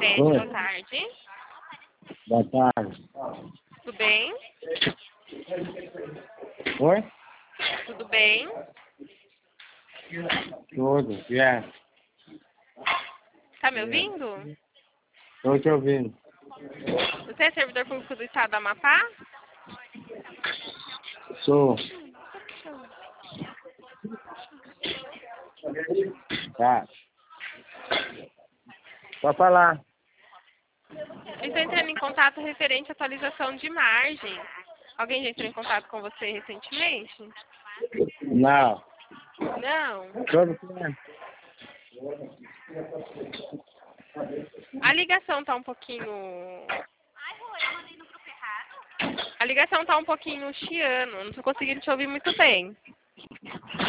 Vicente, Oi. boa tarde. Boa tarde. Tudo bem? Oi? Tudo bem? Tudo, yeah. Tá me ouvindo? Estou te ouvindo. Você é servidor público do estado do Amapá? Sou. Tá. Pode falar. Eu estou entrando em contato referente à atualização de margem. Alguém já entrou em contato com você recentemente? Não. Não. Sobre o que é? A ligação tá um pouquinho... A ligação tá um pouquinho chiando. Não tô conseguindo te ouvir muito bem.